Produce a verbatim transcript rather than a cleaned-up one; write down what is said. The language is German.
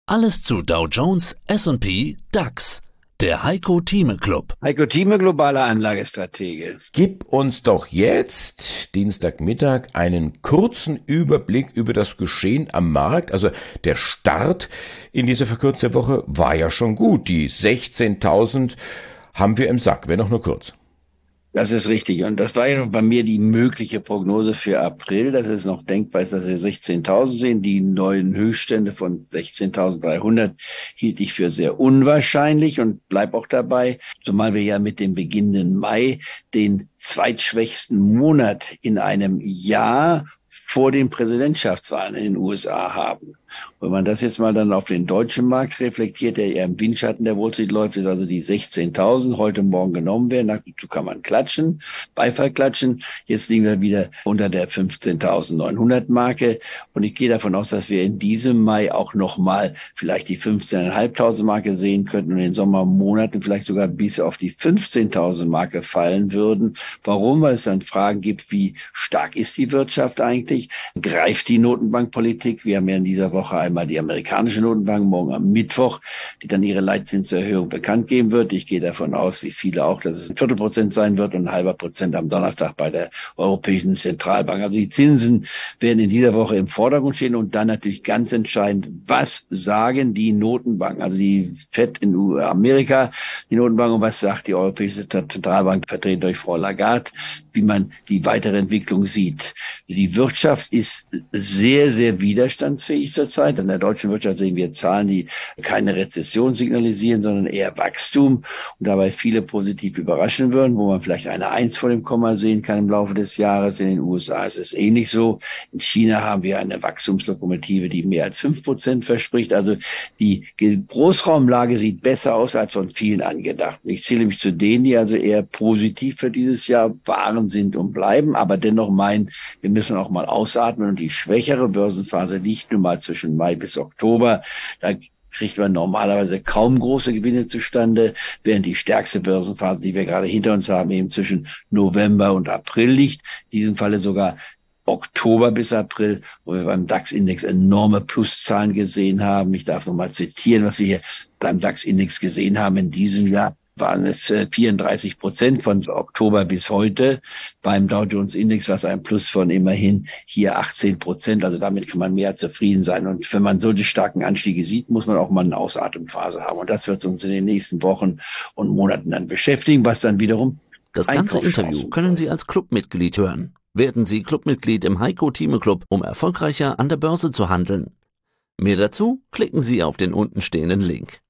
Alles zu Dow Jones, S und P, DAX. Der Heiko Thieme Club. Heiko Thieme, globaler Anlagestratege. Gib uns doch jetzt, Dienstagmittag, einen kurzen Überblick über das Geschehen am Markt. Also der Start in diese verkürzte Woche war ja schon gut. Die sechzehntausend haben wir im Sack, wenn auch nur kurz. Das ist richtig. Und das war ja bei mir die mögliche Prognose für April, dass es noch denkbar ist, dass wir sechzehntausend sehen. Die neuen Höchststände von sechzehntausenddreihundert hielt ich für sehr unwahrscheinlich und bleib auch dabei, zumal wir ja mit dem beginnenden Mai den zweitschwächsten Monat in einem Jahr vor den Präsidentschaftswahlen in den U S A haben. Wenn man das jetzt mal dann auf den deutschen Markt reflektiert, der eher im Windschatten der Wall Street läuft, ist also die sechzehntausend heute Morgen genommen werden. Dazu kann man klatschen, Beifall klatschen. Jetzt liegen wir wieder unter der fünfzehntausendneunhundert Marke. Und ich gehe davon aus, dass wir in diesem Mai auch nochmal vielleicht die fünfzehntausendfünfhundert Marke sehen könnten und in den Sommermonaten vielleicht sogar bis auf die fünfzehntausend Marke fallen würden. Warum? Weil es dann Fragen gibt, wie stark ist die Wirtschaft eigentlich? Greift die Notenbankpolitik? Wir haben ja in dieser Woche einmal die amerikanische Notenbank, morgen am Mittwoch, die dann ihre Leitzinserhöhung bekannt geben wird. Ich gehe davon aus, wie viele auch, dass es ein Viertelprozent sein wird und ein halber Prozent am Donnerstag bei der Europäischen Zentralbank. Also die Zinsen werden in dieser Woche im Vordergrund stehen und dann natürlich ganz entscheidend, was sagen die Notenbanken, also die Fed in Amerika, die Notenbank, und was sagt die Europäische Zentralbank, vertreten durch Frau Lagarde, wie man die weitere Entwicklung sieht. Die Wirtschaft ist sehr, sehr widerstandsfähig zurzeit. In der deutschen Wirtschaft sehen wir Zahlen, die keine Rezession signalisieren, sondern eher Wachstum und dabei viele positiv überraschen würden, wo man vielleicht eine Eins vor dem Komma sehen kann im Laufe des Jahres. In den U S A ist es ähnlich so. In China haben wir eine Wachstumslokomotive, die mehr als fünf Prozent verspricht. Also die Großraumlage sieht besser aus als von vielen angedacht. Ich zähle mich zu denen, die also eher positiv für dieses Jahr waren, sind und bleiben, aber dennoch meinen, wir müssen auch mal ausatmen und die schwächere Börsenphase liegt nun mal zwischen Mai bis Oktober. Da kriegt man normalerweise kaum große Gewinne zustande, während die stärkste Börsenphase, die wir gerade hinter uns haben, eben zwischen November und April liegt. In diesem Falle sogar Oktober bis April, wo wir beim DAX-Index enorme Pluszahlen gesehen haben. Ich darf nochmal zitieren, was wir hier beim DAX-Index gesehen haben in diesem Jahr. Waren es vierunddreißig Prozent von Oktober bis heute. Beim Dow Jones Index war es ein Plus von immerhin hier achtzehn Prozent. Also damit kann man mehr zufrieden sein. Und wenn man solche starken Anstiege sieht, muss man auch mal eine Ausatemphase haben. Und das wird uns in den nächsten Wochen und Monaten dann beschäftigen, was dann wiederum Das ganze Interview können Sie als Clubmitglied hören. Werden Sie Clubmitglied im Heiko Thieme Club, um erfolgreicher an der Börse zu handeln. Mehr dazu klicken Sie auf den untenstehenden Link.